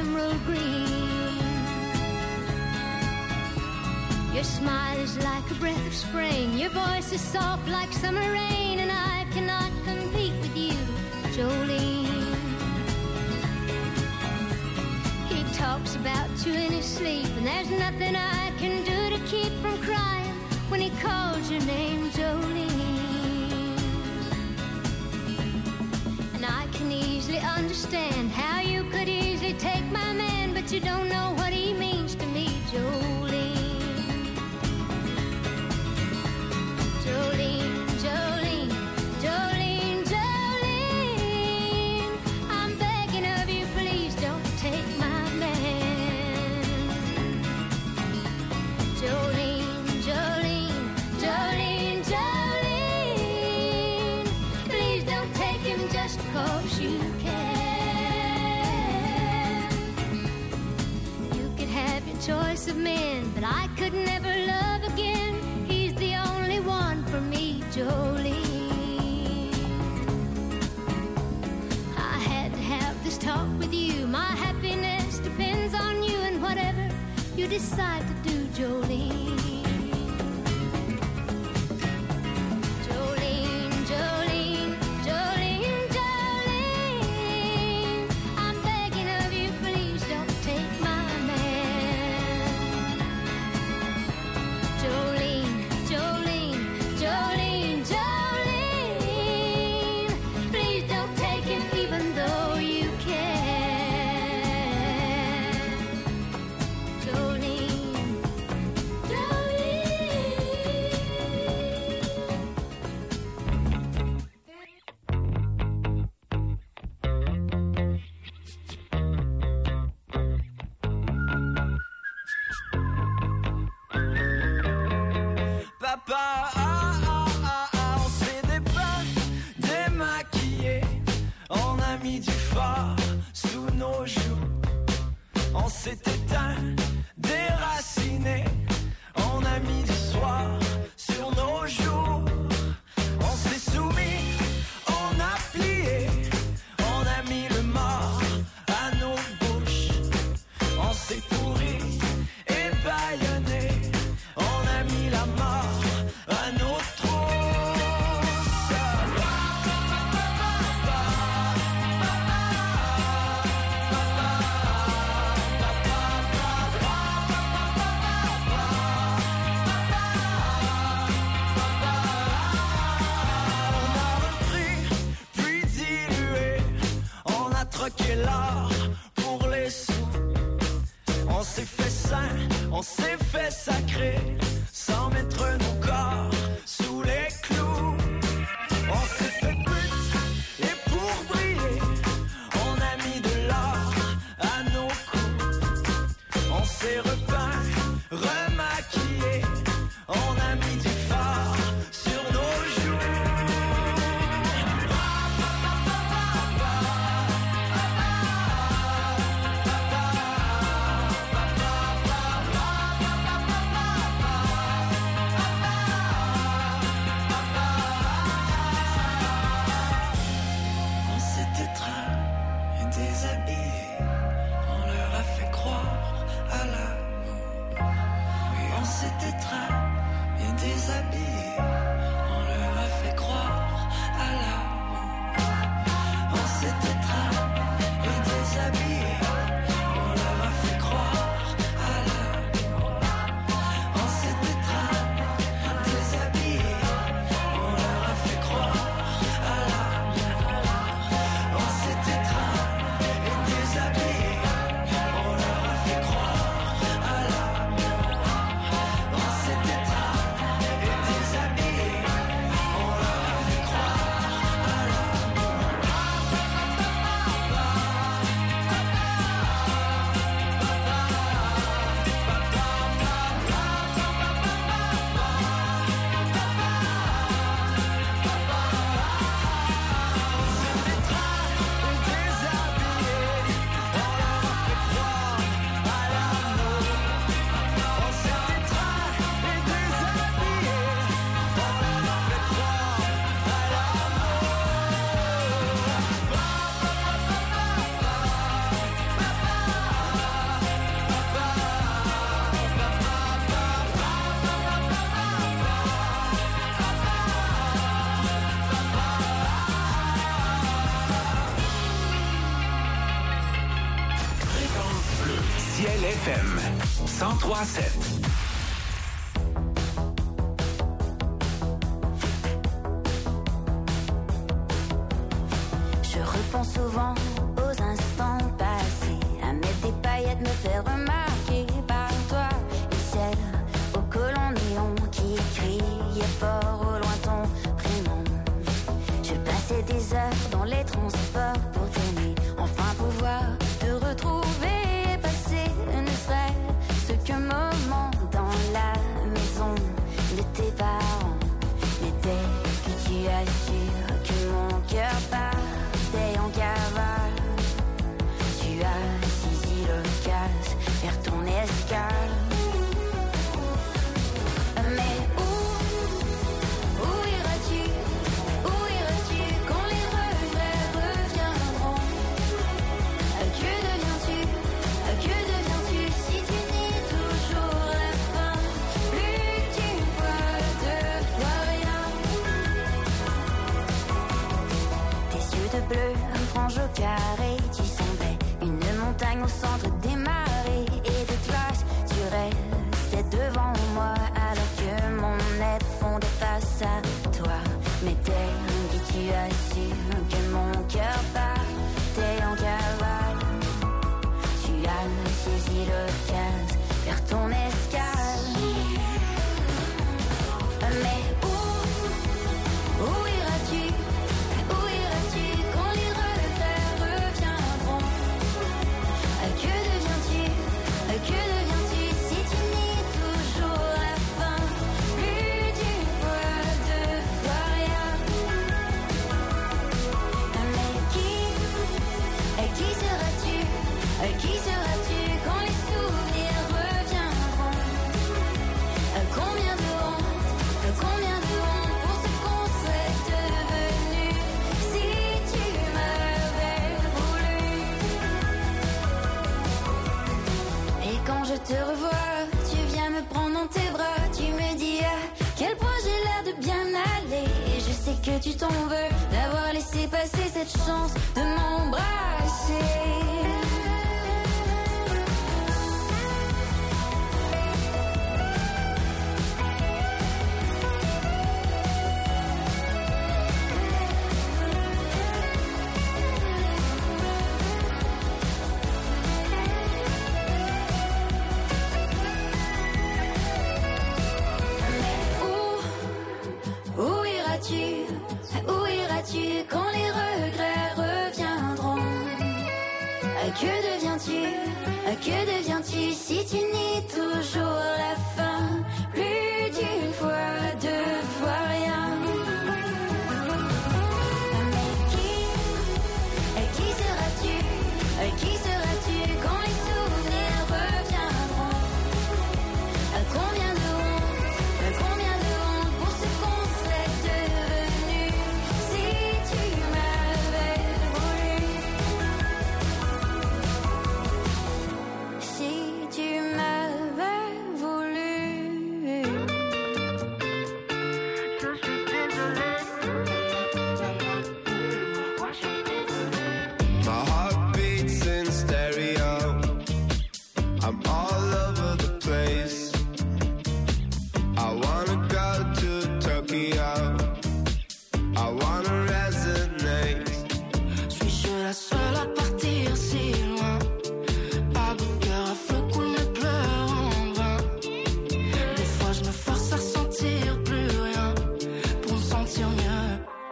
emerald green. Your smile is like a breath of spring. Your voice is soft like summer rain. And I cannot compete with you, Jolene. He talks about you in his sleep, and there's nothing I can do to keep from crying when he calls your name, Jolene. And I can easily understand how you could easily take my man, but you don't know what he means to me, Jolene. Jolene, Jolene, Jolene, Jolene, I'm begging of you, please don't take my man. Jolene, Jolene, Jolene, Jolene, please don't take him just 'cause you can. You could have your choice of men, but I could never love again. He's the only one for me, Jolene. I had to have this talk with you. My happiness depends on you, and whatever you decide to do, Jolene. Jolene, Jolene, Jolene, Jolene, I'm begging of you, please don't take my man. Jolene, Jolene, Jolene, Jolene, please don't take him even though you can. Jolene, Papa, on s'est dépeint, démaquillé. On a mis du fard sous nos joues. On s'est éteint, déraciné. On a mis du soir sur nos jours. On s'est soumis, on a plié. On a mis le mort à nos bouches. On s'est pourri et bâillonné. On a mis la mort à nos troquer l'or pour les sous. On s'est fait saint, on s'est fait sacré, sans mettre nos corps sous les clous. On s'est fait pute et pour briller, on a mis de l'or à nos coups. On s'est repeint, remaquillé, on a mis du fard sur nos joues. Ciel FM 103.7. Je repense souvent aux instants passés, à mettre des paillettes, me faire remarquer par toi. Le ciel au colon néon qui criait fort au loin ton prénom. Je passais des heures dans les transports pour t'aimer, enfin pouvoir te retrouver, passer ne serait-ce qu'un moment dans la maison de tes parents. Mais dès que tu assures que mon cœur partait en cavale, tu as saisi l'occasion vers ton escale. Mais où iras-tu quand les regrets reviendront? Que deviens-tu si tu nies toujours la fin? Plus d'une fois, deux fois rien. Tes yeux de bleu, un frange au carré, tu semblais une montagne au centre des marées et de glace. Tu restais devant moi alors que mon être fondait face à toi. Mais dès que tu assures que mon cœur partait en cavale, tu as saisi l'occasion vers ton escale. Mais où iras-tu quand les regrets reviendront? Que deviens-tu si tu nies toujours la fin? Plus d'une fois, deux fois rien. Mais qui seras-tu quand les souvenirs reviendront? Combien de honte pour ce qu'on serait devenu si tu m'avais voulu. Et quand je te revois, tu viens me prendre dans tes bras, tu me dis à quel point j'ai l'air de bien aller. Et je sais que tu t'en veux d'avoir laissé passer cette chance de m'embrasser. Où iras-tu quand les regrets reviendront? Que deviens-tu si tu nies toujours la fin? Plus d'une fois, deux fois rien. Mais qui seras-tu quand les souvenirs reviendront? Combien de honte pour ce qu'on serait devenu si tu m'avais voulu. Si tu m'avais voulu. Je suis désolée. Moi je suis désolée. My heart beats in stereo. I'm all over the place. I wanna go to Tokyo. I wanna resonate. Suis-je la seule à partir si loin? Pas de cœur à flot coule mes pleurs en vain. Des fois je me force à ressentir plus rien pour me sentir mieux.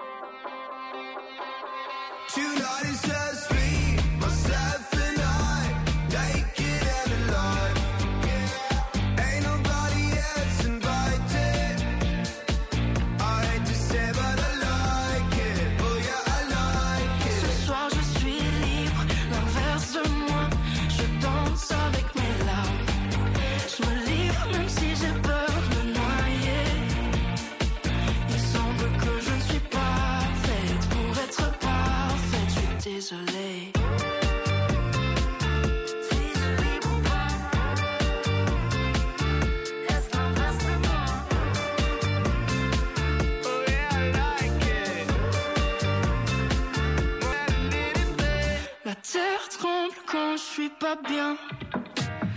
Tonight is just me, myself and I, naked and alive. Ain't nobody else invited. I hate to say but I like it. Oh yeah, I like it. Ce soir je suis libre, l'inverse de moi. Je danse avec mes larmes. Je me livre même si j'ai peur de me noyer. Il semble que je ne suis pas faite pour être parfaite. Je suis désolée. Suis-je libre ou pas? Est-ce l'inverse de moi? Oh yeah, I like it. La terre tremble quand je suis pas bien.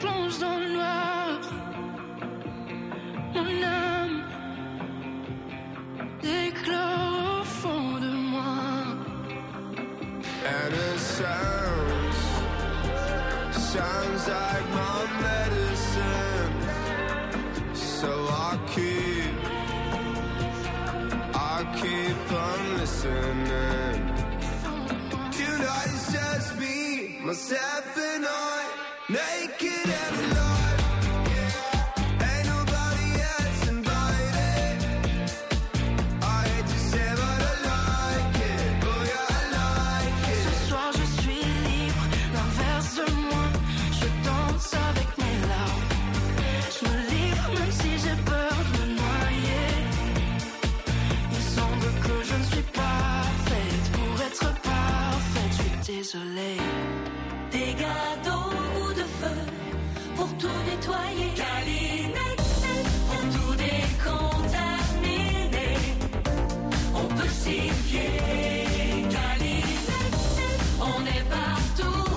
plonge dans le noir. Mon âme éclore au fond de moi. And it sounds like my medicine. So I keep on listening. Tonight it's just me, myself and I, naked and alive. Ain't nobody else invited. I hate to say but I like it. Oh yeah, I like it. Ce soir je suis libre, l'inverse de moi. Je danse avec mes larmes. Je me livre même si j'ai peur de me noyer. Il semble que je ne suis pas faite pour être parfaite. Je suis désolée. Des gâteaux ou de feu pour tout nettoyer. Calinette, pour tout décontaminer. On peut s'y fier. Calinette, on est partout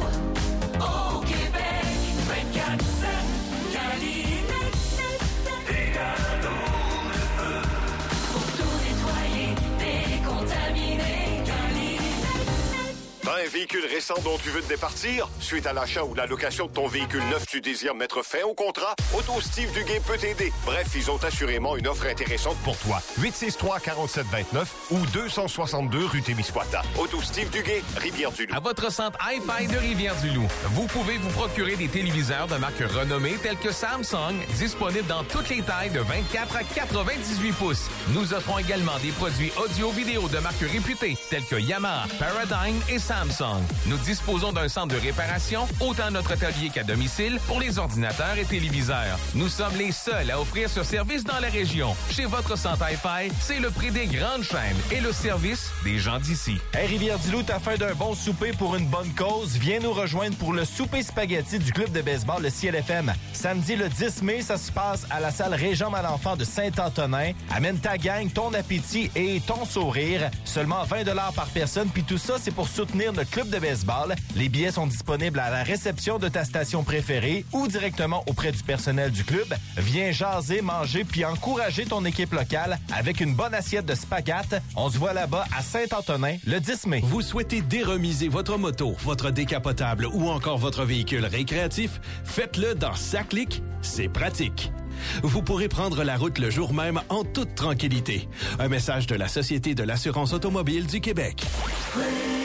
au Québec. 24/7. Calinette, des gâteaux de feu pour tout nettoyer, décontaminer. Calinette. T'as un véhicule récent dont tu veux te départir? Suite à l'achat ou la location de ton véhicule neuf, tu désires mettre fin au contrat? Auto Steve Duguay peut t'aider. Bref, ils ont assurément une offre intéressante pour toi. 863-4729 ou 262 rue Témiscouata. Auto Steve Duguay, Rivière-du-Loup. À votre centre Hi-Fi de Rivière-du-Loup, vous pouvez vous procurer des téléviseurs de marque renommée tels que Samsung, disponibles dans toutes les tailles de 24 à 98 pouces. Nous offrons également des produits audio-vidéo de marque réputée tels que Yamaha, Paradigm et Samsung. Nous disposons d'un centre de réparation, autant à notre atelier qu'à domicile, pour les ordinateurs et téléviseurs. Nous sommes les seuls à offrir ce service dans la région. Chez votre centre Hi-Fi, c'est le prix des grandes chaînes et le service des gens d'ici. Hey Rivière-du-Loup, t'as faim d'un bon souper pour une bonne cause? Viens nous rejoindre pour le souper spaghetti du club de baseball, le CLFM. Samedi le 10 mai, ça se passe à la salle Régent Malenfant de Saint-Antonin. Amène ta gang, ton appétit et ton sourire. Seulement 20 $ par personne, puis tout ça, c'est pour soutenir notre club de baseball. Les billets sont disponibles à la réception de ta station préférée ou directement auprès du personnel du club. Viens jaser, manger puis encourager ton équipe locale avec une bonne assiette de spaghetti. On se voit là-bas à Saint-Antonin le 10 mai. Vous souhaitez déremiser votre moto, votre décapotable ou encore votre véhicule récréatif? Faites-le dans SACLIC, c'est pratique. Vous pourrez prendre la route le jour même en toute tranquillité. Un message de la Société de l'assurance automobile du Québec.